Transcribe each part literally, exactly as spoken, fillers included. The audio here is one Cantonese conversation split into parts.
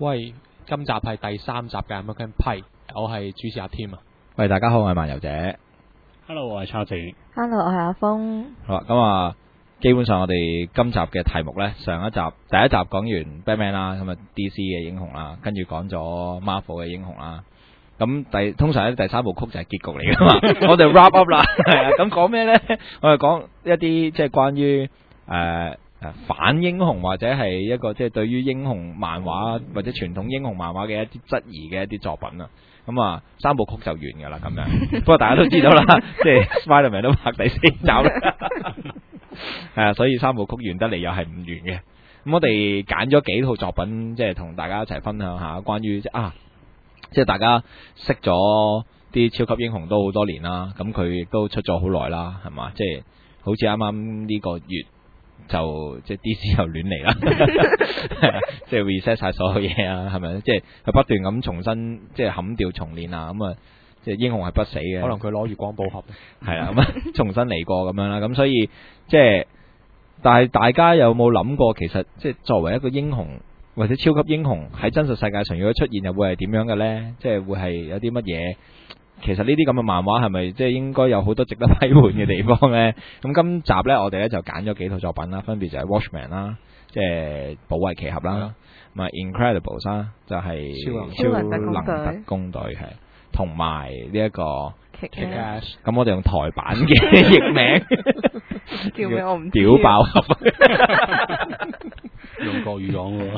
喂，今集係第三集嘅 American Pie，我係主持阿 Tim 啊。 喂，大家好，我係漫遊者。 Hello，我係叉仔。 Hello，我係阿峰。 好啦，咁啊，基本上我哋今集嘅題目呢，上一集第一集講完 Batman 啦，咁啊 D C 嘅英雄啦，跟住講咗 Marvel 嘅英雄啦。咁第通常咧第三部曲就係結局嚟噶嘛，我哋 wrap up 啦。係啊，咁講咩呢？我哋講一啲即係關於誒。呃反英雄或者係一個即係對於英雄漫畫或者傳統英雄漫畫嘅一啲質疑嘅一啲作品啦，咁啊三部曲就完㗎啦咁樣。不過大家都知道啦，即係 Spider-Man 都拍第四集啦，係啊，所以三部曲完得嚟又係唔完嘅。咁我哋揀咗幾套作品，即係同大家一齊分享下關於啊，即係大家識咗啲超級英雄都好多年啦，咁佢亦都出咗好耐啦，係嘛？即係好似啱啱呢個月。就即係 D C 又亂嚟啦，即係 reset 晒所有嘢啊，係咪？即係佢不斷咁重新即係冚掉重練啊，咁啊，即係英雄係不死嘅。 可能佢攞月光寶盒， 係啦，咁啊重新嚟過咁樣啦，咁所以即係，但係大家有冇諗過，其實即係作為一個英雄或者超級英雄喺真實世界上如果出現，又會係點樣嘅咧？即係會係有啲乜嘢？其實呢啲咁嘅漫畫係咪即係應該有好多值得批判嘅地方呢？咁今集呢，我哋咧就揀咗幾套作品啦，分別就係 Watchmen 啦，即係保衛奇俠啦，咁啊 Incredibles 啦，就係超能特工隊係，同埋呢一個 Kick-Ass。 咁我哋用台版嘅譯名叫咩我唔知。 屌爆盒。 用國語講喎，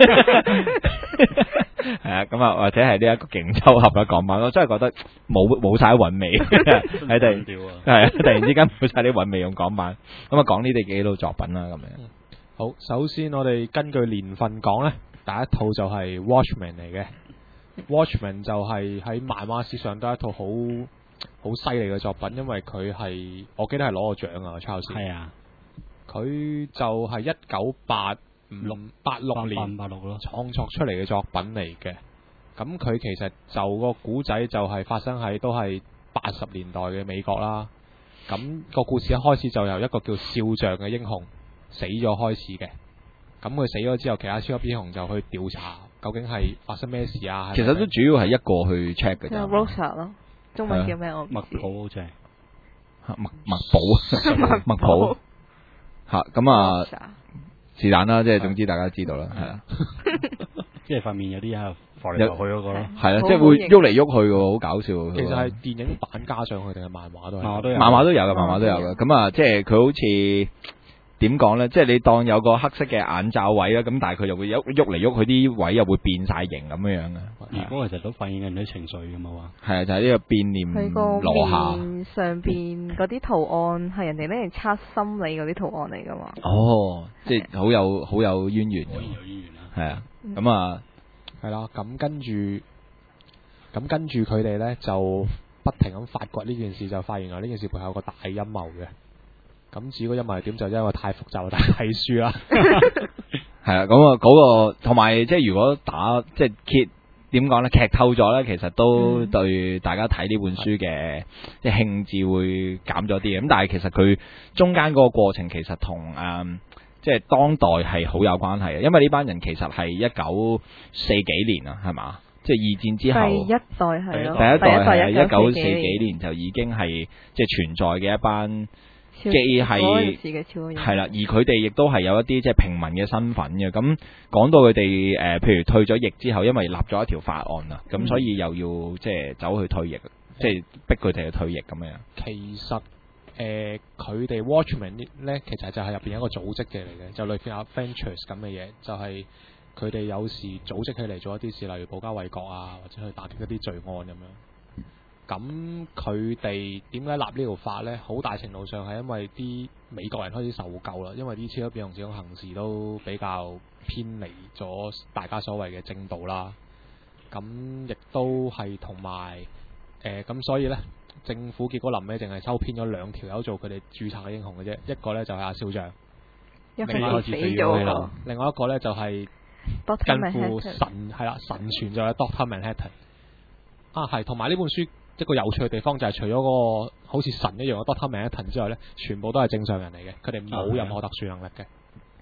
係啊，咁啊，或者係呢一個勁抽盒嘅港版，我真係覺得冇冇晒韻味，喺度係啊，突然之間冇晒啲韻味用港版，咁啊講呢啲幾套作品啦，咁樣。 好，首先我哋根據年份講呢，第一套就係 Watchmen 嚟嘅。Watchmen 就係喺漫畫史上都係一套好好犀利嘅作品，因為佢係我記得係攞過獎啊，抄先。 係啊， 佢就係一九八五八六年八六咯， 創作出嚟嘅作品嚟嘅。咁佢其實就個古仔就係發生喺都係八十年代嘅美國啦。咁個故事一開始就由一個叫少將嘅英雄死咗開始嘅。咁佢死咗之後，其他超級英雄就去調查究竟係發生咩事啊？ 其實都主要係一個去 check 嘅啫。 Rosa 咯，中文叫咩？我唔知。 麥普好似係麥麥寶，麥寶嚇咁啊！是但啦，即係總之大家知道啦，係啦， 即係塊面有啲喺度浮嚟浮去嗰個咯， 係啦，即係會喐嚟喐去嘅，好搞笑。 其實係電影版加上去定係漫畫都係？ 漫畫都有， 漫畫都有嘅，漫畫都有嘅。咁啊，即係佢好似點講咧？即係你當有個黑色嘅眼罩位啦，咁但係佢就會喐喐嚟喐去，啲位又會變晒形咁樣樣嘅。 如果其實都反映緊啲情緒㗎嘛話。 係啊，就係呢個變臉佢個羅夏面上邊嗰啲圖案係人哋拎嚟測心理嗰啲圖案嚟噶嘛？ 哦，即係好有好有淵源嘅， 有淵源啦。 係啊，咁啊， 係啦，咁跟住，咁跟住佢哋咧就不停咁發掘呢件事，就發現啊呢件事背後有個大陰謀嘅。咁至於個陰謀係點，就因為太複雜，大家睇書啦。 係啊，咁啊嗰個同埋即係如果打即係揭點講咧，劇透咗咧，其實都對大家睇呢本書嘅即係興致會減咗啲嘅。咁但係其實佢中間嗰個過程其實同誒即係當代係好有關係嘅，因為呢班人其實係一九四幾年啊，係嘛？即係二戰之後， 第一代係咯， 第一代係一九四幾幾年就已經係即係存在嘅一班。 既係係啦，而佢哋亦都係有一啲即係平民嘅身份嘅。咁講到佢哋誒，譬如退咗役之後，因為立咗一條法案啦，咁、嗯、所以又要即係走去退役，即係逼佢哋去退役咁樣。 其實誒，佢哋 Watchmen 咧，其實就係入邊一個組織嘅嚟嘅，就類似 Avengers 咁嘅嘢，就係佢哋有時組織起嚟做一啲事，例如保家衛國啊，或者去打擊一啲罪案咁樣。咁佢哋點解立呢條法呢？好大程度上係因為啲美國人開始受夠啦，因為啲超級英雄這種行事都比較偏離咗大家所謂嘅正道啦。咁亦都係同埋誒咁，所以呢，政府結果臨尾淨係收編咗兩條友做佢哋註冊嘅英雄嘅啫，一個呢就係阿少將， 另外死咗啦。 另外一個呢就係近乎神係啦神傳就係 Doctor Manhattan 啊，係同埋呢本書。一個有趣嘅地方就係除咗嗰個好似神一樣嘅 Doctor Manhattan 之外咧，全部都係正常人嚟嘅，佢哋冇任何特殊能力嘅。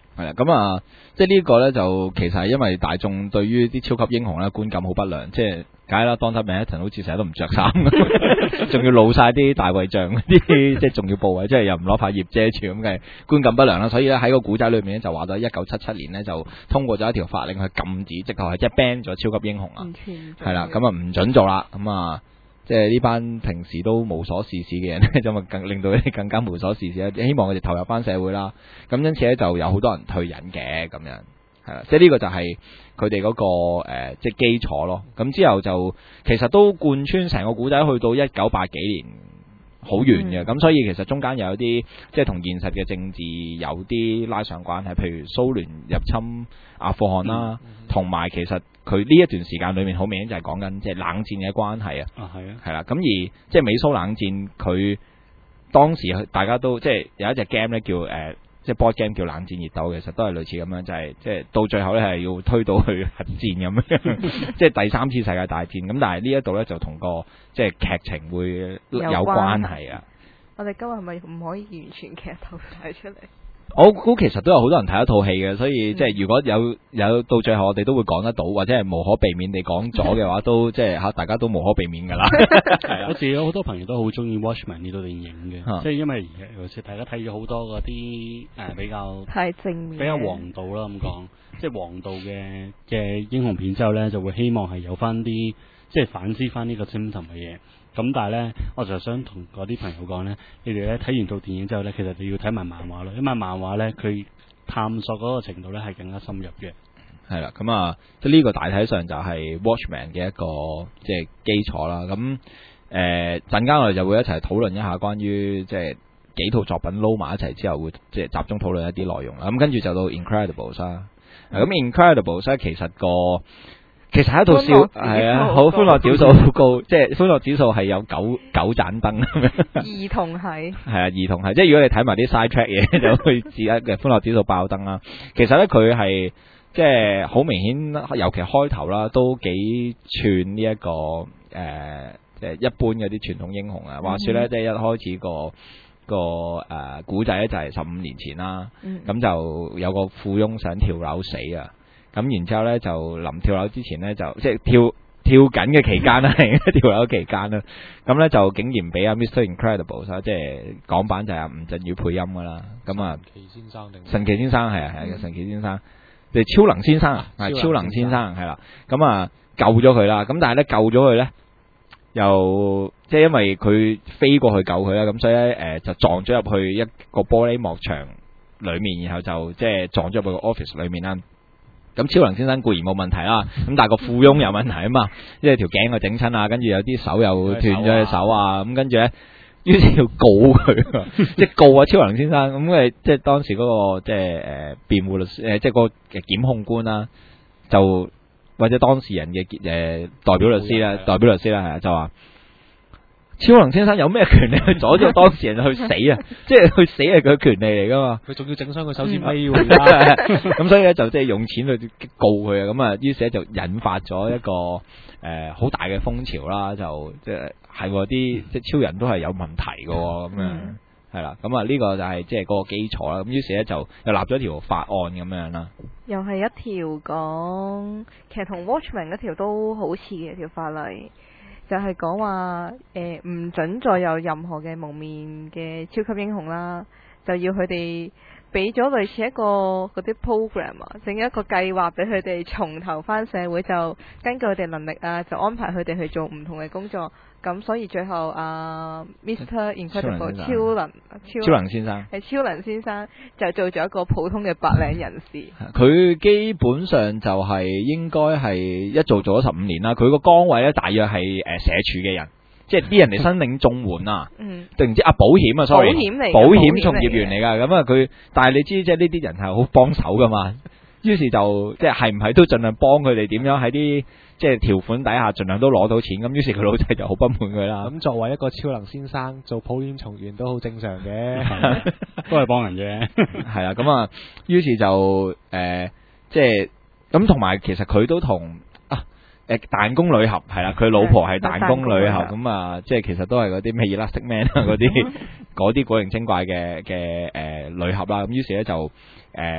係啦，咁啊，即係呢個咧就其實係因為大眾對於啲超級英雄咧觀感好不良，即係梗係啦 ，Doctor Manhattan 好似成日都唔着衫，仲要露晒啲大衛像嗰啲即係重要部位，即係又唔攞塊葉遮住咁嘅觀感不良啦。所以咧喺個古仔裏面咧就話到一九七七年咧就通過咗一條法令去禁止，直頭係即係 ban 咗超級英雄啊，係啦，咁啊唔準做啦，咁啊。即係呢班平時都無所事事嘅人咧，就咪更令到佢哋更加無所事事咧。希望佢哋投入翻社會啦。咁因此咧，就有好多人退隱嘅咁樣，係啦。即係呢個就係佢哋嗰個誒、呃，即係基礎咯。咁之後就其實都貫穿成個古仔去到一九八幾年，好遠嘅。咁、嗯、所以其實中間又有啲即係同現實嘅政治有啲拉上關係，譬如蘇聯入侵阿富汗啦，同埋、嗯嗯、其實。佢呢一段時間裏面好明顯就係講緊即係冷戰嘅關係啊， 啊係啊， 係啦，咁而即係美蘇冷戰，佢當時大家都即係有一隻 game 咧叫誒、呃，即係 board game 叫冷戰熱鬥，其實都係類似咁樣，就係、是、即係到最後咧係要推到去核戰咁樣，即係第三次世界大戰。咁但係呢一度咧就同個即係劇情會有關係啊。 我哋今日係咪唔可以完全劇透晒出嚟？ 我估其實都有好多人睇一套戲嘅，所以即係如果有有到最後我哋都會講得到，或者係無可避免地講咗嘅話，都即係嚇大家都無可避免㗎啦。係啊， 我自己有好多朋友都好中意 Watchmen 呢套電影嘅， 啊、 即係因為尤其是大家睇咗好多嗰啲誒比較太正面、 比較王道啦咁講，即係王道嘅嘅英雄片之後咧，就會希望係有翻啲即係反思翻呢個精神嘅嘢。咁但係咧，我就想同嗰啲朋友講咧，你哋咧睇完套電影之後咧，其實你要睇埋漫畫咯，因為漫畫咧佢探索嗰個程度咧係更加深入嘅。 係啦，咁啊，即係呢個大體上就係 Watchmen 嘅一個即係基礎啦。咁誒陣間我哋就會一齊討論一下關於即係幾套作品撈埋一齊之後，會即係集中討論一啲內容啦。咁跟住就到 Incredibles 啦。咁 Incredibles 咧其實個其實係一套笑，係啊，好歡樂指數好高，即係歡樂指數係有九九盞燈咁樣。 兒童係係啊，兒童係，即係如果你睇埋啲 side track 嘢，就會知一嘅歡樂指數爆燈啦。其實咧佢係即係好明顯，尤其開頭啦，都幾串呢、這、一個誒，即、呃、係一般嗰啲傳統英雄啊。話說咧，即係一開始個個誒古仔咧就係十五年前啦，咁、嗯、就有個富翁想跳樓死啊。咁然之後咧，就臨跳樓之前咧，就即係跳跳緊嘅期間啦，跳樓期間啦。咁咧就竟然俾阿 Mister Incredible 即係港版就係阿吳鎮宇配音噶啦。咁啊，神奇先生定神奇先生係啊係啊，神奇先生，你超能先生啊，係超能先生係啦。咁啊救咗佢啦。咁但係咧救咗佢咧，又即係因為佢飛過去救佢啦，咁所以咧誒、呃、就撞咗入去一個玻璃幕牆裏面，然後就即係撞咗入去個 office 裏面啦。咁超能先生固然冇問題啦，咁但係個富翁有問題啊嘛，因為條頸又整親啊，跟住有啲手又斷咗隻手啊，咁跟住咧，於是要告佢，即係告啊超能先生，咁誒即係當時嗰、嗰個即係誒辯護律師誒，即係個檢控官啦，就或者當事人嘅誒、呃、代表律師啦，代表律師啦係啊，就話。超能先生有咩權利去阻止當事人去死啊？即係去死係佢嘅權利嚟噶嘛？佢仲要整傷佢手指尾喎，咁所以咧就即係用錢去告佢啊！咁啊，於是咧就引發咗一個誒好、呃、大嘅風潮啦，就即係係啲即係超人都係有問題噶咁樣，係啦，咁啊呢個就係即係嗰個基礎啦。咁於是咧就又立咗條法案咁樣啦。 又係一條講，其實同 Watchmen 嗰條都好似嘅條法例。就係講話誒唔準再有任何嘅蒙面嘅超級英雄啦，就要佢哋俾咗類似一個嗰啲 program 啊，整一個計劃俾佢哋重投翻社會，就根據佢哋能力啊，就安排佢哋去做唔同嘅工作。咁所以最後啊 ，Mister Incredible 超能超能先生係超能先生就做咗一個普通嘅白領人士。 佢基本上就係應該係一做做咗十五年啦。佢個崗位咧大約係誒社署嘅人，即係啲人嚟申領綜援啊，定唔知啊保險啊 ，sorry， 保險嚟， 保險從業員嚟㗎。咁啊佢，但係你知即係呢啲人係好幫手㗎嘛。於是就即係係唔係都盡量幫佢哋點樣喺啲即係條款底下盡量都攞到錢，咁於是佢老細就好不滿佢啦。 咁作為一個超能先生做保險從員都好正常嘅， 都係幫人啫。 係啦，咁啊，於是就誒、呃、即係咁同埋其實佢都同啊誒彈弓女俠係啦，佢老婆係彈弓女俠，咁啊即係其實都係嗰啲咩 Elastic Man 啊嗰啲嗰啲古靈精怪嘅嘅誒女俠啦。咁於是咧就誒。呃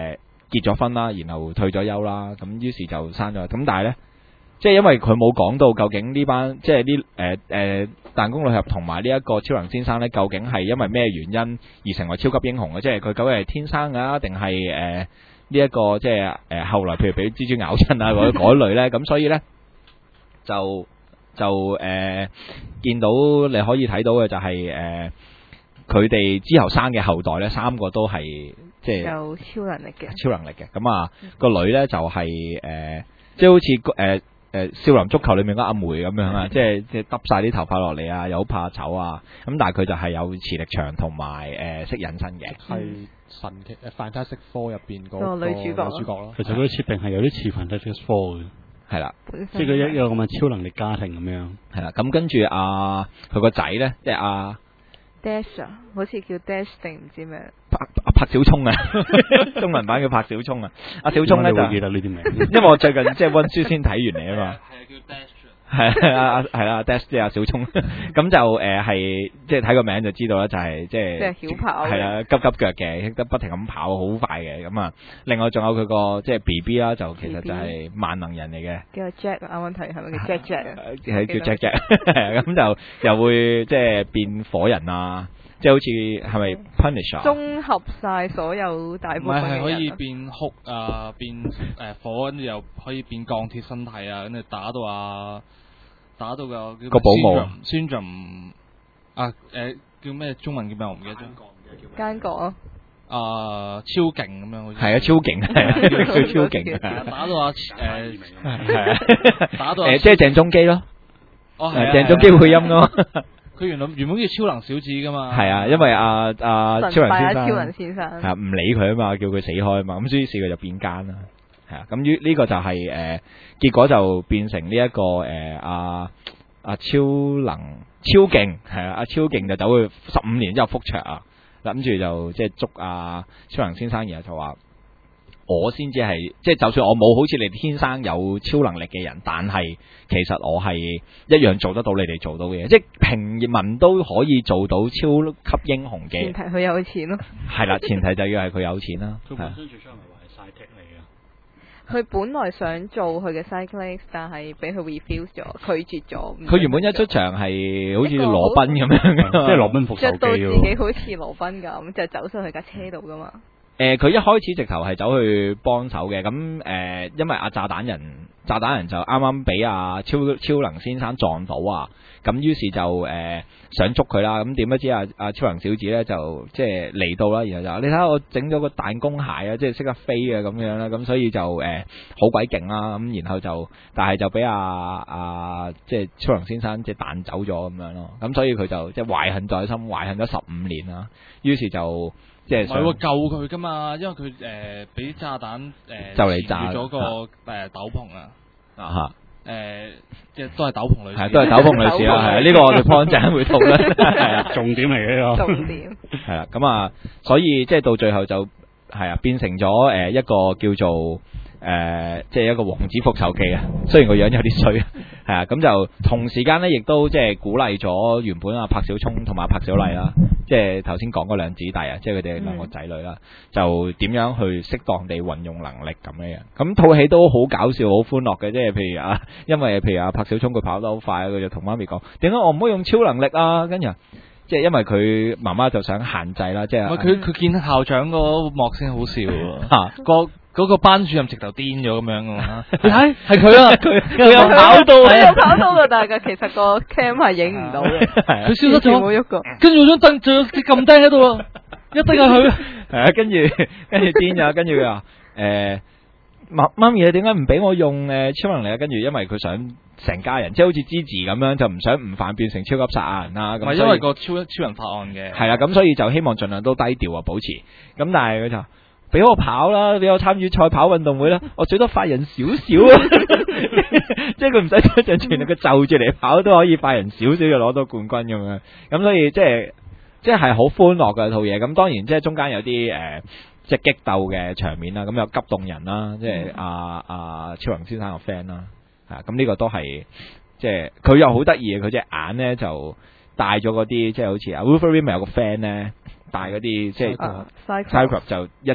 結咗婚啦，然後退咗休啦，咁於是就生咗。咁但係咧，即係因為佢冇講到究竟呢班即係呢誒誒彈弓女俠同埋呢一個超能先生咧，究竟係因為咩原因而成為超級英雄嘅？即係佢究竟係天生啊，定係誒呢一個即係誒、呃、後來譬如俾蜘蛛咬親啊嗰嗰類咧？咁所以咧就就誒、呃、見到你可以睇到嘅就係、是、誒。佢哋之後生嘅後代咧，三個都係即係有超能力嘅， 超能力嘅。咁啊，個女咧就係、是、誒、呃，即係好似誒誒少林足球裏面嗰阿梅咁樣啊，即係即係耷晒啲頭髮落嚟啊，又好怕醜啊。咁但係佢就係有磁力場同埋誒識隱身嘅。 係神奇誒 Fantastic Four 入邊嗰個女主角女主角咯。 其實佢啲設定係有啲似 Fantastic Four 嘅， 係啦， 即係佢一個咁嘅超能力家庭咁樣。 係啦，咁跟住啊，佢個仔咧，即係阿。 Dash 啊，好似叫 Dash 定唔知咩？ 柏柏小聰啊，中文版叫柏小聰啊。阿小聰咧就記得呢啲名， 因為我最近即係溫書先睇完嚟啊嘛。 係啊，叫 Dash。 係啊，係啦 ，Dash 即係阿小聰，咁就誒係即係睇個名就知道啦，就係即係即係曉跑， 係啦，急急腳嘅，識得不停咁跑，好快嘅咁啊。另外仲有佢個即係 B B 啦，就其實就係萬能人嚟嘅， 叫 Jack 啱啱睇係咪叫 Jack Jack 啊？ 係叫 Jack Jack，咁就又會即係變火人啊。即係好似係咪 Punisher？ 綜合晒所有大部唔係係可分嘅人啊。 以變酷啊，變誒、呃、火，跟住又可以變鋼鐵身體啊，跟住打到啊，打到個叫個保姆宣傳啊誒、呃、叫咩中文叫咩我唔記得咗。 奸角啊！ 啊超勁咁樣好似。 係啊，超勁係啊，佢超勁啊！ 打到啊誒係啊， 打到誒即係鄭中基咯。 哦係鄭中基配音咯。 佢原來原本叫超能小子噶嘛。 係啊，因為阿阿超能先生， 超能先生係啊，唔理佢啊嘛，叫佢死開啊嘛，咁於是佢就變奸啦。係啊，咁於呢個就係、是、誒、呃，結果就變成呢、這、一個誒阿阿超能超勁係啊，阿超勁就走去十五年之後復卓啊，諗住就即係捉阿超能先生，然後就話。我先至係，即係就算我冇好似你哋天生有超能力嘅人，但係其實我係一樣做得到你哋做到嘅嘢，即係平民都可以做到超級英雄嘅。 前提佢有錢咯。 係啦，前提就要係佢有錢啦。 佢本身最初係咪話係 sidekick 嚟嘅？ 佢本來想做佢嘅 sidekick，但係俾佢 refuse 咗，拒絕咗。 佢原本一出場係好似羅賓咁樣， 即係羅賓復仇着到自記喎。 己好似羅賓咁，就走上去架車度噶嘛。 誒，佢、呃、一開始直頭係走去幫手嘅，咁誒、呃，因為阿炸彈人，炸彈人就啱啱俾阿超超能先生撞到啊，咁於是就誒、呃、想捉佢啦，咁點不知阿阿超能小子咧就即係嚟到啦，然後就你睇下我整咗個彈弓鞋啊，即係識得飛嘅咁樣啦，咁所以就誒好鬼勁啦，咁然後就但係就俾阿阿即係超能先生即係彈走咗咁樣咯，咁所以佢就即係懷恨在心，懷恨咗十五年啦，於是就。即係唔係喎，救佢噶嘛，因為佢誒俾炸彈誒、呃、 就嚟炸咗個誒、呃、斗篷啊， 啊誒即係都係斗篷女士， 係都係斗篷女士啦，係啊，呢個我哋 point 陣會討論，係啊， 重點嚟嘅呢個。 重點係啦，咁啊，所以即係到最後就係啊，變成咗誒一個叫做。誒、呃，即係一個王子復仇記啊！雖然個樣有啲衰，係啊，咁就同時間咧，亦都即係鼓勵咗原本阿柏小聰同埋柏小麗啦，即係頭先講嗰兩子弟啊，即係佢哋兩個仔女啦，嗯、就點樣去適當地運用能力咁樣樣。咁套戲都好搞笑、好歡樂嘅，即係譬如啊，因為譬如阿柏小聰佢跑得好快，佢就同媽咪講：點解我唔可以用超能力啊？跟住。即係因為佢媽媽就想限制啦，即係佢佢見校長嗰幕先好笑喎，個嗰個班主任直頭癲咗咁樣噶嘛，你睇係佢啊，佢佢有跑到， 佢有跑到噶，但係其實個 cam 係影唔到嘅， 佢消失咗冇喐過， 跟住嗰張凳仲有啲撳低喺度啊，一定係佢， 係啊，跟住跟住癲咗，跟住佢話誒媽媽咪你點解唔俾我用誒超能力啊？跟住因為佢想。成家人即係好似芝芝咁樣，就唔想誤犯變成超級殺亞人啦。咁係因為個超超人法案嘅。 係啦，咁所以就希望盡量都低調啊，保持。咁但係佢就俾我跑啦，俾我參與賽跑運動會啦，我最多快人少少啊。即係佢唔使出盡全力，佢就住嚟跑都可以快人少少就攞到冠軍咁樣。咁所以即係即係係好歡樂嘅套嘢。咁當然即係中間有啲誒、呃、即係激鬥嘅場面啦。咁有急凍人啦，即係阿阿超能先生個 friend 啦。啊，咁呢個都係即係佢又好得意嘅，佢隻眼咧就戴咗嗰啲，即係好似啊 Wolverine 咪有個 friend 咧戴嗰啲，即係 Cyclops 就一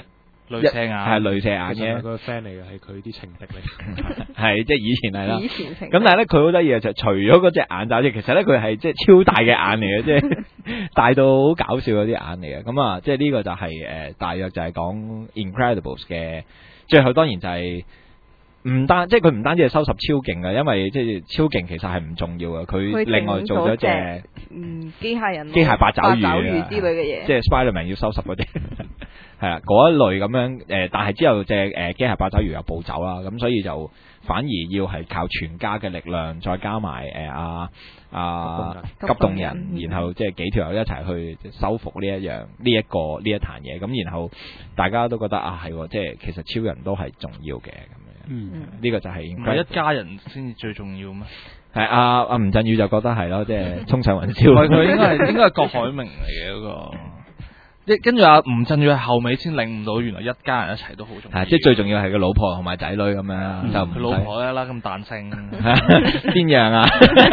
鐳射眼係鐳射眼嘅， 其實係佢個 friend 嚟嘅，係佢啲情敵嚟。 係即係以前係啦。 以前情咁但係咧，佢好得意嘅就除咗嗰隻眼罩之外，其實咧佢係即係超大嘅眼嚟嘅，即係大到好搞笑嗰啲眼嚟嘅。咁啊，即係呢個就係、是、誒、呃，大約就係講 Incredibles 嘅最後，當然就係、是、唔單即係佢唔單止係收拾超勁嘅，因為即係超勁其實係唔重要嘅。佢另外做咗隻嗯機械人、 機械八爪魚八爪魚之類嘅嘢， 即係 Spiderman 要收拾嗰啲。係啦，嗰一類咁樣誒，但係之後隻誒機械八爪魚又暴走啦，咁所以就反而要係靠全家嘅力量，再加埋誒阿阿急凍人，然後即係幾條友一齊去收復呢一樣呢一個呢一壇嘢，咁然後大家都覺得啊係，即係其實超人都係重要嘅咁樣， 嗯， 呢個就係唔係一家人先至最重要咩？ 係阿阿吳鎮宇就覺得係咯，即係衝上雲唔霄。 係佢應該係應該係郭海明嚟嘅嗰個。即跟住阿吳鎮宇係後尾先領悟到，原來一家人一齊都好重要。 係，即係最重要係個老婆同埋仔女咁樣，就唔佢老婆咧啦咁彈性， 邊樣啊？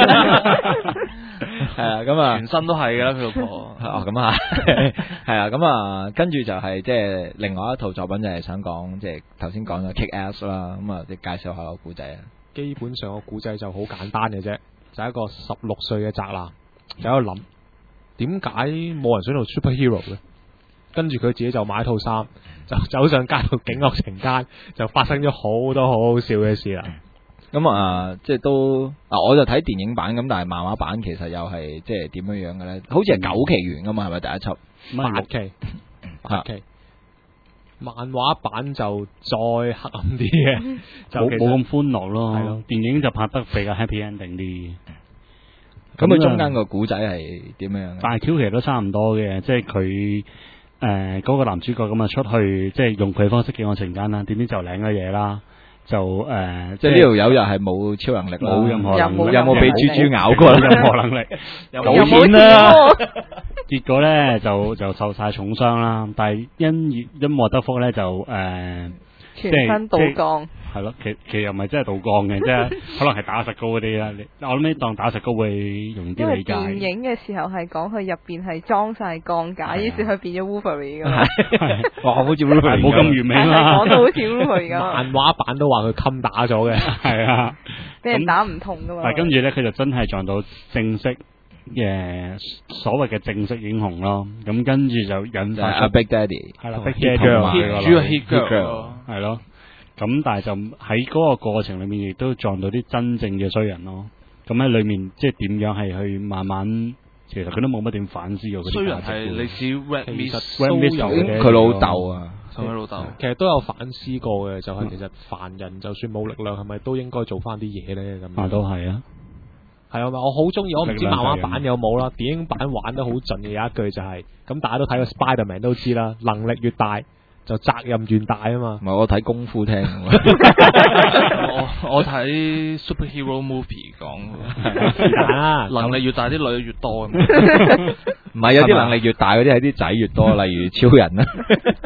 係啊，咁啊， 全身都係嘅啦，佢老婆。 哦，咁啊，係啊，咁啊，跟住就係即係另外一套作品就係想講，即係頭先講嘅 Kick Ass 啦，咁啊，你介紹下個故仔啊。 基本上個古仔就好簡單嘅啫，就係、一個十六歲嘅宅男，就喺度諗點解冇人想做 superhero 嘅。跟住佢自己就買套衫，就走上街度警惡懲奸，就發生咗好多好好笑嘅事啦。 咁啊，即係都啊，我就睇電影版咁，但係漫畫版其實又係即係點樣樣嘅咧？好似係九期完噶嘛，係咪第一輯？ 八期，八期。漫畫版就再黑暗啲嘅，就冇冇咁歡樂咯。 係咯， 電影就拍得比較 happy ending 啲。 咁佢中間個古仔係點樣？ 大 Q 其實都差唔多嘅，即係佢誒嗰個男主角咁啊出去，即係用佢方式警惡懲奸啦，點知就領咗嘢啦，就誒、呃、 即係呢條友又係冇超能力， 冇任何能力， 有冇俾豬豬咬過？ 任何能力， 冇錢啦。 結果咧就就受晒重傷啦，但係因因禍得福咧就誒、呃、 全身倒鋼。 係咯，其其實又唔係真係倒鋼嘅，即係可能係打石膏嗰啲啦。我諗呢當打石膏會容易啲理解。 因為電影嘅時候係講佢入邊係裝晒鋼架，於是佢變咗 Wolverine 咁。 哇，好似 Wolverine 冇咁完美啦。 講到好似 Wolverine 咁。 漫畫版都話佢襟打咗嘅， 係啊， 俾人打唔痛噶嘛。 但係跟住咧，佢就真係撞到正式嘅所謂嘅正式英雄咯。咁跟住就引發阿 Big Daddy 係啦，Big Hit Daddy 主要 Hit Girl 係咯。咁但係就喺嗰個過程裏面，亦都撞到啲真正嘅衰人咯。咁喺裏面即係點樣係去慢慢，其實佢都冇乜點反思過嗰啲衰人係你指 Red Mist ，Red Mist 嘅佢老豆啊， 同佢老豆。 其實都有反思過嘅，就係、是、其實凡人就算冇力量，係咪都應該做翻啲嘢咧？咁啊，都係啊， 係啊，我好中意，我唔知漫畫版有冇啦，電影版玩得好盡嘅有一句就係、是，咁大家都睇過 Spiderman 都知啦，能力越大，就責任越大啊嘛！ 唔係我睇功夫聽， 我我睇 superhero movie 講， 啊， 能力越大啲女越多。 唔係有啲能力越大嗰啲係啲仔越多，例如超人啦。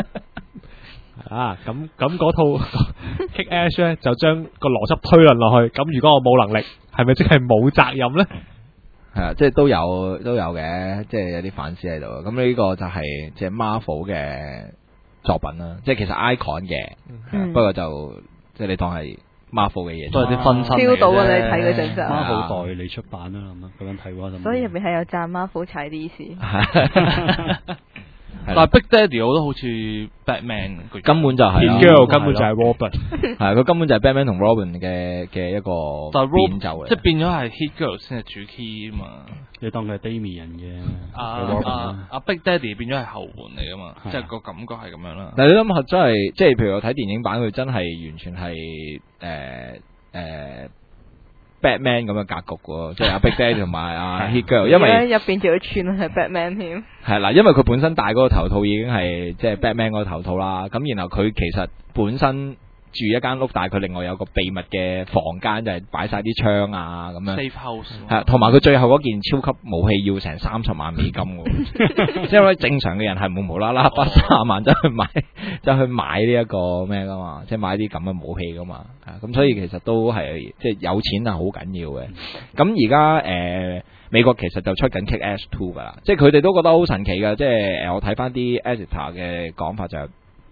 啊，咁咁嗰套 Kick Ass 咧，就將個邏輯推論落去。咁如果我冇能力，係咪即係冇責任咧？ 係啊，即係都有都有嘅，即係有啲反思喺度。咁呢個就係即係 Marvel 嘅作品啦，即係其實 icon 嘅， 嗯、 不過就即係你當係 Marvel 嘅嘢， 都係啲分身嚟嘅。 超到啊！你睇嗰陣就 Marvel 代理出版啦，咁啊咁樣睇喎。 所以入邊係有讚 Marvel 踩 D C。 但係 Big Daddy 我覺得好似 Batman， 根本就係 Hit Girl 根本就係 Robin， 係佢根本就係 Batman 同 Robin 嘅嘅一個但係變奏嚟， 即係變咗係 Hit Girl 先係主 key 啊嘛。 你當佢係 Damian 嘅啊啊啊 Big Daddy 變咗係後援嚟噶嘛，即係個感覺係咁樣啦。 但係你諗下，真係即係譬如我睇電影版，佢真係完全係誒誒 Batman 咁嘅格局喎，即係阿 Big Daddy 同埋阿 Hit Girl，因為入邊仲要串係 Batman 添。係啦，因為佢本身戴嗰個頭套已經係即係 Batman 嗰個頭套啦，咁然後佢其實本身住一間屋，但係佢另外有個秘密嘅房間，就係擺晒啲槍啊咁樣。 Safe house 係，同埋佢最後嗰件超級武器要成三十萬美金喎，因為正常嘅人係冇無啦啦花三十萬走去買，走去買呢一個咩噶嘛，即係買啲咁嘅武器噶嘛，咁所以其實都係即係有錢係好緊要嘅。咁而家誒美國其實就出緊 Kick Ass Two 噶啦，即係佢哋都覺得好神奇㗎，即係誒我睇翻啲 editor 嘅講法就係。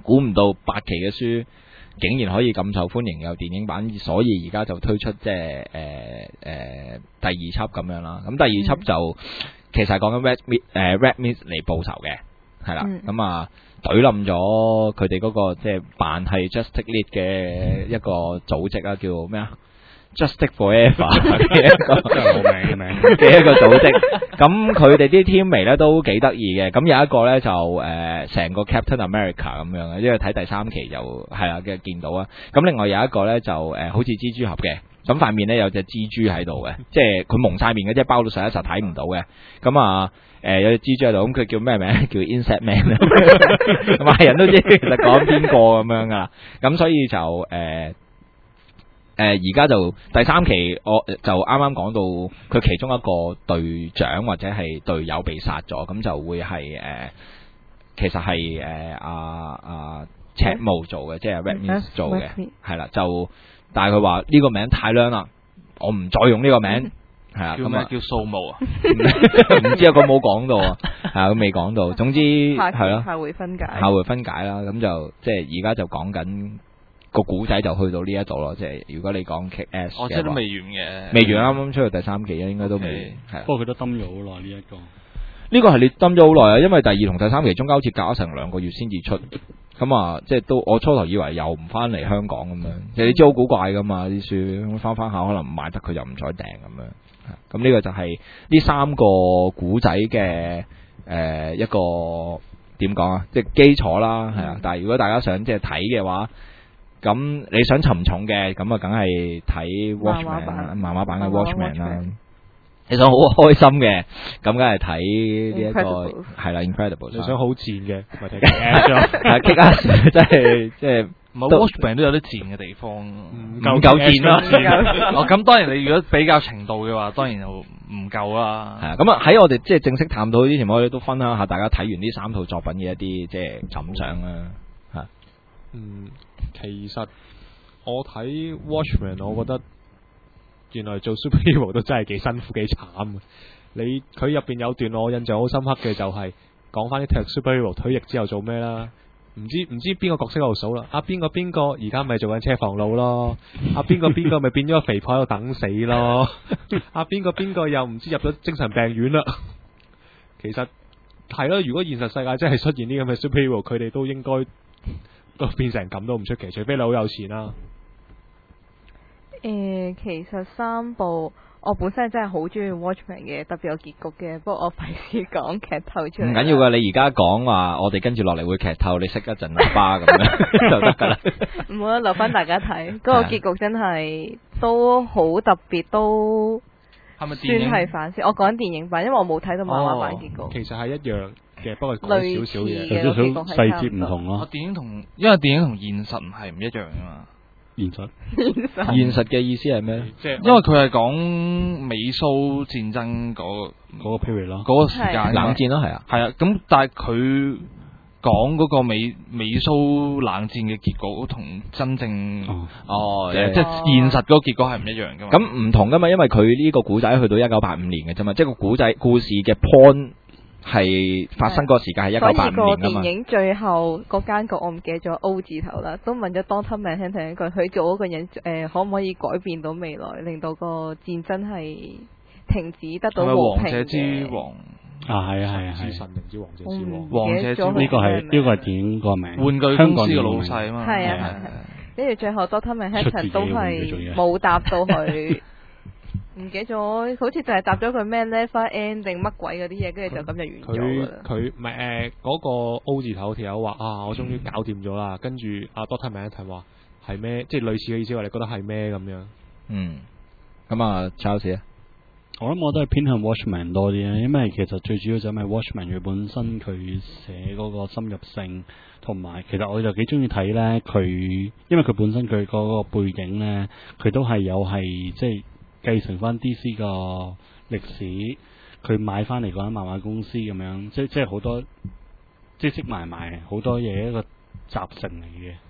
估唔到八期嘅書竟然可以咁受歡迎，有電影版，所以而家就推出即係誒誒第二輯咁樣啦。咁第二輯就、嗯、其實係講緊 Red Meat 誒 Red Meat 嚟報仇嘅，係啦。咁、嗯、啊，懟冧咗佢哋嗰個即係扮係 Justice League 嘅一個組織啊，叫咩啊？Justice Forever 嘅一個冇名嘅名嘅一個組織，咁佢哋啲 teammate 咧都幾得意嘅，咁有一個咧就誒成、呃、個 Captain America 咁樣嘅，因為睇第三期就係啦嘅見到啊，咁另外有一個咧就誒、呃、好似蜘蛛俠嘅，咁塊面咧有隻蜘蛛喺度嘅，即係佢蒙晒面嘅，即係包到實一實睇唔到嘅，咁啊誒、呃、有隻蜘蛛喺度，咁佢叫咩名？叫 Insect Man，咁啊人都知其實講邊個咁樣噶啦，咁所以就誒。呃誒而家就第三期，我就啱啱講到佢其中一個隊長或者係隊友被殺咗，咁就會係誒、呃，其實係誒阿阿赤霧做嘅，即係 Red Meat 做嘅，係啦，就但係佢話呢個名太靚啦，我唔再用呢個名，係啊， 叫咩叫掃墓啊？ 唔知啊，佢冇講到啊，係啊，佢未講到，總之係咯， 下回分解， 下回分解啦，咁就即係而家就講緊。個古仔就去到呢一度咯，即係如果你講 Kick Ass 嘅， 我即係都未完嘅， 未完啱啱出到第三期啊，應該都未。係， 不過佢都蹲咗好耐呢一個。 呢個係你蹲咗好耐啊，因為第二同第三期中間好似隔咗成兩個月先至出，咁啊，即係都我初頭以為又唔翻嚟香港咁樣，其實你知好古怪噶嘛啲書，翻翻下可能唔買得佢就唔再訂咁樣。咁呢個就係呢三個古仔嘅誒一個點講啊，即係基礎啦，係啊。但係如果大家想即係睇嘅話，咁你想沉重嘅，咁啊，梗係睇 Watchman 啦，漫畫版嘅 Watchman 啦。你想好開心嘅，咁梗係睇呢一個係啦 ，Incredible。 你想好賤嘅，咪睇 Kick Ass 咯。 係 Kick Ass 真係即係， 唔係 Watchman 都有啲賤嘅地方，唔夠夠賤啦。 哦，咁當然你如果比較程度嘅話，當然就唔夠啦。 係啊，咁啊喺我哋即係正式探討之前，我哋都分享下大家睇完呢三套作品嘅一啲即係感想啦。嚇， 嗯。其實我睇 Watchman， 我覺得原來做 superhero 都真係幾辛苦幾慘。你佢入邊有段我印象好深刻嘅就係講翻啲踢 superhero 退役之後做咩啦？唔知唔知邊個角色喺度數啦？啊邊個邊個而家咪做緊車房路咯？啊邊個邊個咪變咗個肥婆喺度等死咯？啊邊個邊個又唔知入咗精神病院啦？其實係咯，如果現實世界真係出現啲咁嘅 superhero， 佢哋都應該。都變成咁都唔出奇，除非你好有錢啦、啊。 誒、呃，其實三部我本身真係好中意 Watchman 嘅，特別有結局嘅。不過我費事講劇透出嚟。唔緊要噶，你而家講話，我哋跟住落嚟會劇透，你熄一陣喇叭咁樣就得噶啦。 唔好留翻大家睇，嗰、那個結局真係都好特別，都係咪算係反思？我講電影版，因為我冇睇到漫畫版結局。 哦、其實係一樣。嘅，不過講少少嘢， 有少少細節唔同咯。 電影同，因為電影同現實唔係唔一樣噶嘛。 現實， 現實嘅意思係咩？ 即係因為佢係講美蘇戰爭嗰嗰個 period 咯， 嗰個時間冷戰咯，係啊， 係啊。咁但係佢講嗰個美美蘇冷戰嘅結果同真正哦，哦即係現實嗰個結果係唔一樣噶嘛。 咁唔同噶嘛，因為佢呢個古仔去到一九八五年嘅啫嘛，即係個古仔故事嘅 point。係發生個時間係一九八五年㗎嘛。所以個電影最後嗰間局我唔記得咗 O 字頭啦，都問咗 Doctor Manhattan一句，佢做嗰個人誒、呃、可唔可以改變到未來，令到個戰爭係停止得到和平嘅？ 王者之王啊，係啊係啊係。 神定之王者之王。 王者之王呢個係呢個係電影個名。 玩具公司嘅老細啊嘛。 係啊係係。跟住最後 Doctor Manhattan 都係冇答到佢。唔記得咗，好似就係答咗佢咩 never end 定乜鬼嗰啲嘢，跟住就咁就完咗㗎啦。 佢佢唔係誒嗰個 O 字頭條友話啊，我終於搞掂咗啦。跟住阿 Doctor Manhattan 話係咩？即係類似嘅意思話，你覺得係咩咁樣？ 嗯，咁啊，Charles 啊， 我諗我都係偏向 Watchman 多啲啊，因為其實最主要就係 Watchman 佢本身佢寫嗰個深入性，同埋其實我就幾中意睇咧佢，因為佢本身佢嗰個背景咧，佢都係有係即係。繼承翻 D C 個歷史，佢買翻嚟嗰間漫畫公司咁樣，即即係好多積積埋埋好多嘢一個集成嚟嘅。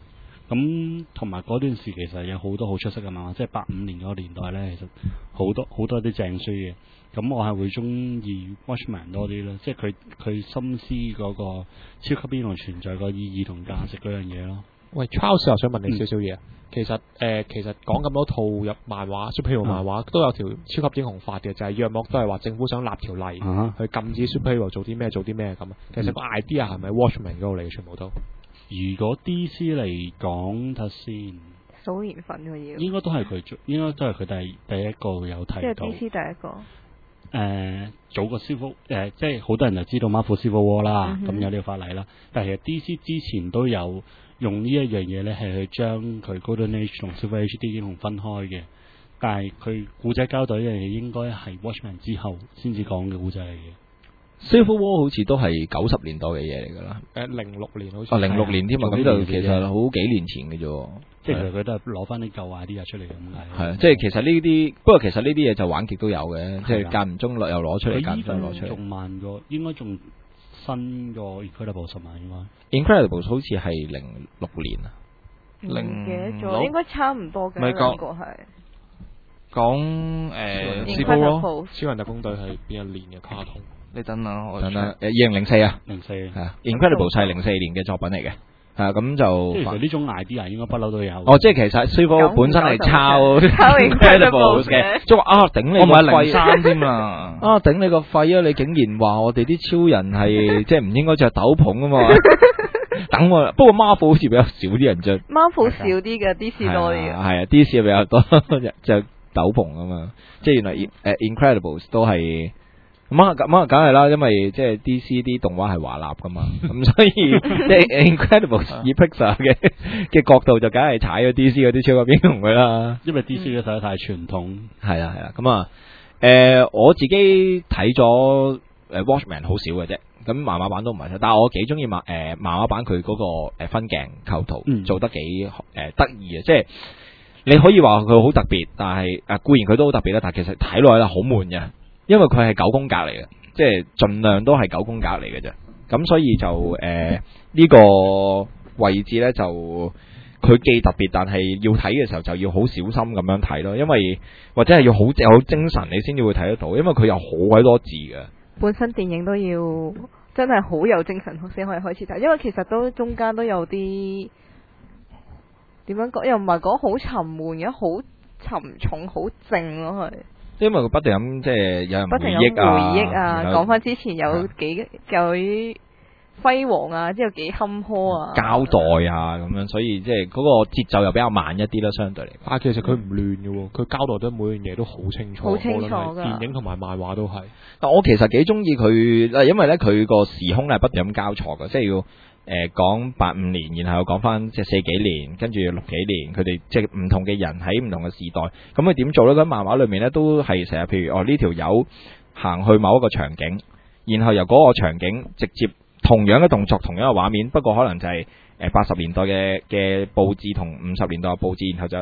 咁同埋嗰段時其實有好多好出色嘅漫畫，即係八五年嗰個年代咧，其實好多好多啲正書嘅。咁我係會中意 Watchman 多啲咯，即係佢佢心思嗰個超級英雄存在個意義同價值嗰樣嘢咯。 喂 Charles 又想問你少少嘢，其實誒、呃、其實講咁多套入漫畫 superhero 漫畫、嗯、都有條超級英雄法嘅，就係、是、約莫都係話政府想立條例、啊、去禁止 superhero 做啲咩做啲咩咁。其實個 idea 係咪 Watchman 嗰度嚟嘅全部都？ 如果 D C 嚟講，睇先數年份嘅要， 應該都係佢做，應該都係佢第第一個有提到。 即係 D C 第一個。 誒、呃，早個 Civil 誒，即係好多人就知道 Marvel Civil War 啦，咁、嗯、有呢個法例啦。但係其實 D C 之前都有用呢一樣嘢咧，係去將佢 Golden Age 同 Silver Age 啲英雄分開嘅。但係佢故仔交代呢樣嘢，應該係 Watchman 之後先至講嘅故仔嚟嘅。 Civil War 好似都係九十年代嘅嘢嚟㗎啦。誒，零六年好似。哦，零六年添啊，咁就其實好幾年前嘅啫。 即係其實佢都係攞翻啲舊 idea 出嚟咁解。 係啊，即係其實呢啲，不過其實呢啲嘢就玩極都有嘅，即係間唔中又攞出嚟，間唔中攞出嚟。 仲慢過，應該仲新過 Incredibles 嘛應該。 Incredibles 好似係零六年啊。 唔記得咗，應該差唔多嘅兩個係。 講誒 Civil War 超人特工隊係邊一年嘅卡通？ 你等下，我等等，誒二零零四啊， 零四係啊 ，Incredibles 係零四年嘅作品嚟嘅，係啊，咁就其實呢種 idea 應該不嬲都有。 哦，即係其實 Civil War 本身係抄抄 Incredibles 嘅， 即係話啊頂你個肺， 我唔係零三添啊， 啊頂你個肺啊！你竟然話我哋啲超人係即係唔應該着斗篷啊嘛？等我，不過 Marvel 好似比較少啲人着 Marvel 少啲嘅 D C 多啲嘅， 係啊 D C 比較多着斗篷啊嘛，即係原來誒 Incredibles 都係。咁啊，咁啊，梗係啦，因為即係 D C 啲動畫係華納噶嘛，咁所以即係 Incredibles 以 Pixar 嘅嘅角度就梗係踩咗 D C 嗰啲超級英雄佢啦。 因為 D C 嘅實在太傳統。 係啦係啦，咁啊，誒我自己睇咗誒 Watchman 好少嘅啫，咁漫畫版都唔係，但係我幾中意漫誒漫畫版佢嗰個誒分鏡構圖、嗯、做得幾誒得意啊！即係你可以話佢好特別，但係誒固然佢都好特別啦，但係其實睇落去咧好悶嘅。因為佢係九宮格嚟嘅，即係盡量都係九宮格嚟嘅啫。咁所以就誒呢、呃這個位置呢，就佢既特別，但係要睇嘅時候就要好小心咁樣睇咯。因為或者係要好有精神你先至會睇得到，因為佢有好鬼多字嘅。本身電影都要真係好有精神先可以開始睇，因為其實都中間都有啲點樣講，又唔係講好沉悶嘅，好沉重、好靜咯，係。因為佢不斷咁即係有人回憶啊，回憶啊，講翻之前有幾幾輝煌啊，之後幾坎坷啊，交代啊咁樣，所以即係嗰個節奏又比較慢一啲啦，相對嚟。但係其實佢唔亂嘅，佢交代得每樣嘢都好清楚，好清楚㗎。電影同埋漫畫都係。但我其實幾中意佢，因為咧佢個時空咧係不斷咁交錯嘅，即係要。誒，講八五年，然後講翻即係四幾年，跟住六幾年，佢哋即係唔同嘅人喺唔同嘅時代，咁佢點做咧？喺漫畫裏面咧，都係成日，譬如哦呢條友行去某一個場景，然後由嗰個場景直接同樣嘅動作，同樣嘅畫面，不過可能就係誒八十年代嘅嘅佈置同五十年代嘅佈置，然後就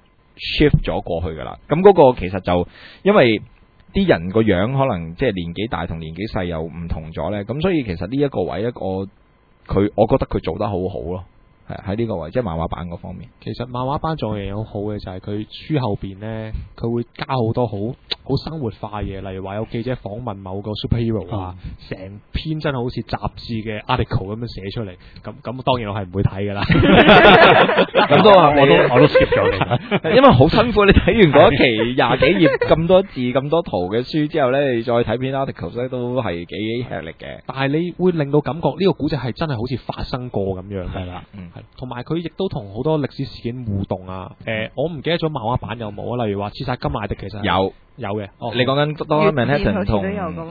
shift 咗過去噶啦。咁嗰個其實就因為啲人個樣可能即係年紀大同年紀細又唔同咗咧，咁所以其實呢一個位一個。佢，我覺得佢做得好好咯，係喺呢個位，即係漫畫版嗰方面。其實漫畫版仲有樣嘢好好嘅就係佢書後邊呢，佢會加好多好好生活化嘢，例如話有記者訪問某個 superhero 啊，成、嗯、篇真係好似雜誌嘅 article 咁樣寫出嚟。咁咁當然我係唔會睇㗎啦。咁都我都我都 skip 咗你，因為好辛苦。你睇完嗰期廿幾頁咁多字咁多圖嘅書之後呢，你再睇篇 article 咧都係幾吃力嘅。但係你會令到感覺呢個古仔係真係好似發生過咁樣。係啦，嗯，係。同埋佢亦都同好多歷史事件互動啊！誒、呃，我唔記得咗漫畫版有冇啊？例如話刺殺金乃迪其實有有嘅。哦，你講緊 Doctor Manhattan 同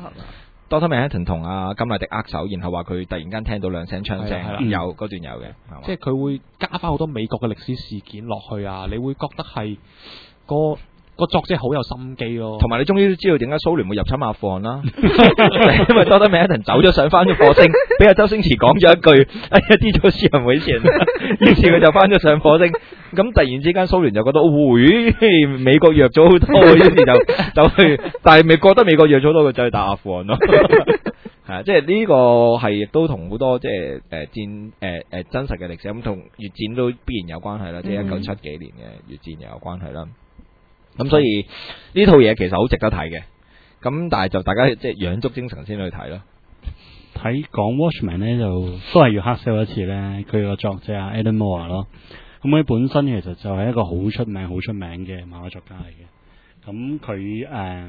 Doctor Manhattan 同阿金乃迪握手，然後話佢突然間聽到兩聲槍聲，有嗰段有嘅。即係佢會加翻好多美國嘅歷史事件落去啊！你會覺得係個。個作者好有心機咯，同埋你終於都知道點解蘇聯會入侵阿富汗啦，因為多德美一頓走咗上翻咗火星，俾阿周星馳講咗一句，哎呀，啲咗私人會錢，於是佢就翻咗上火星，咁突然之間蘇聯就覺得，會美國弱咗好多，於是就走去，但係未覺得美國弱咗好多，佢就去打阿富汗咯。 係啊，即係呢個係亦都同好多即係誒戰誒誒真實嘅歷史咁，同越戰都必然有關係啦，即係一九七幾年嘅越戰又有關係啦。咁所以呢套嘢其實好值得睇嘅，咁但係就大家即係養足精神先去睇咯。 睇講 Watchmen 咧就都係要黑 sell 一次咧，佢個作者啊 Alan Moore 咯，咁佢本身其實就係一個好出名、好出名嘅漫畫作家嚟嘅。咁佢誒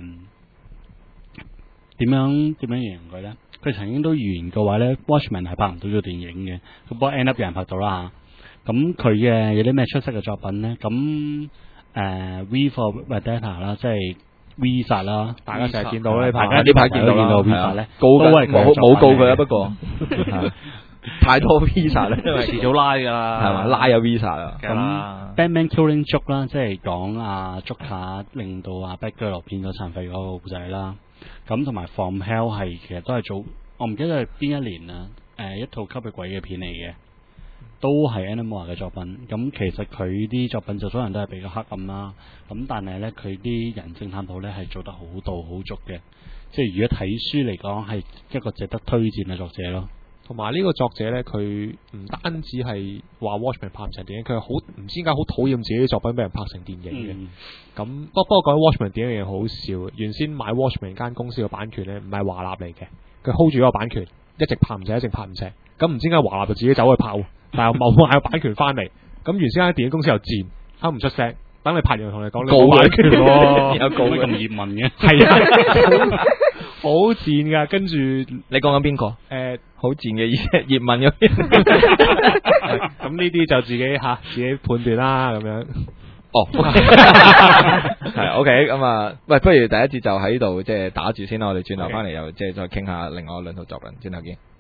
點樣點樣形容佢咧？佢曾經都預言過話咧 Watchmen 係拍唔到咗電影嘅，咁不過 end up 有人拍到啦嚇。咁佢嘅有啲咩出色嘅作品咧？咁誒、呃、V for Vendetta 啦，即係 V 殺啦， 大家成日見到呢排， 大家呢排見到見到 V 殺咧， 告緊冇冇告佢啊，不過太多 V 殺啦，因為遲早拉㗎啦， 係嘛，拉有 V 殺啊。 咁 Batman Killing Joke 啦，即係講阿 Joker 令到阿 Batgirl 變咗殘廢嗰個故仔啦。咁同埋 From Hell 係其實都係早，我唔記得係邊一年啦。誒、呃、一套吸血鬼嘅片嚟嘅，都係 Alan Moore 嘅作品。咁其實佢啲作品就所有人都係比較黑暗啦。咁但係咧，佢啲人性探討咧係做得好到好足嘅。即係如果睇書嚟講，係一個值得推薦嘅作者咯。 同埋呢個作者咧，佢唔單止係話 Watchmen 拍唔成電影，佢係好唔知點解好討厭自己啲作品俾人拍成電影嘅。咁、嗯、不不過講 Watchmen 電影嘢好好笑，原先買 Watchmen 間公司嘅版權咧，唔係華納嚟嘅，佢 hold 住嗰個版權，一直拍唔成，一直拍唔成。咁唔知點解華納就自己走去拍，但係冇買個版權翻嚟。咁原先間電影公司又賤，啱唔出聲。等你拍完同你講，你冇版權喎， 有告咁葉問嘅， 係啊，好賤噶。跟住你講緊邊個？ 誒， 好賤嘅意思，葉問嗰邊。 咁呢啲就自己吓自己判斷啦，咁樣。 哦，係 OK，咁啊，喂，不如第一節就喺度即係打住先啦，我哋轉頭翻嚟又即係再傾下另外兩套作品，轉頭見。